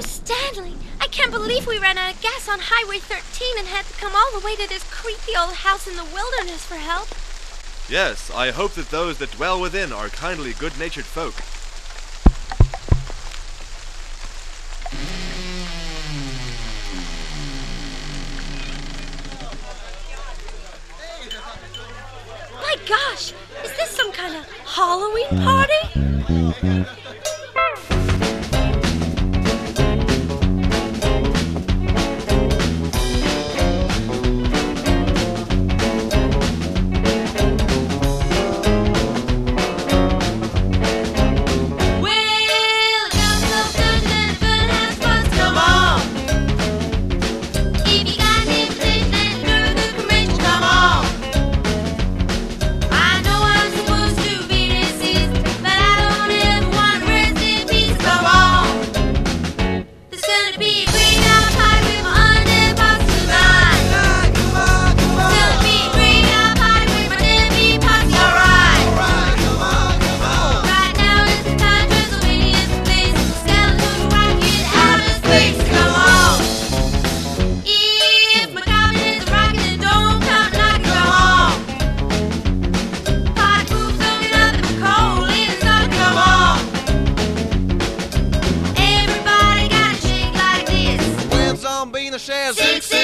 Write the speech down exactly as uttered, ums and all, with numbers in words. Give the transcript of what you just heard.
Stanley, I can't believe we ran out of gas on Highway thirteen and had to come all the way to this creepy old house in the wilderness for help. Yes, I hope that those that dwell within are kindly, good-natured folk. My gosh, is this some kind of Halloween party? Six, six.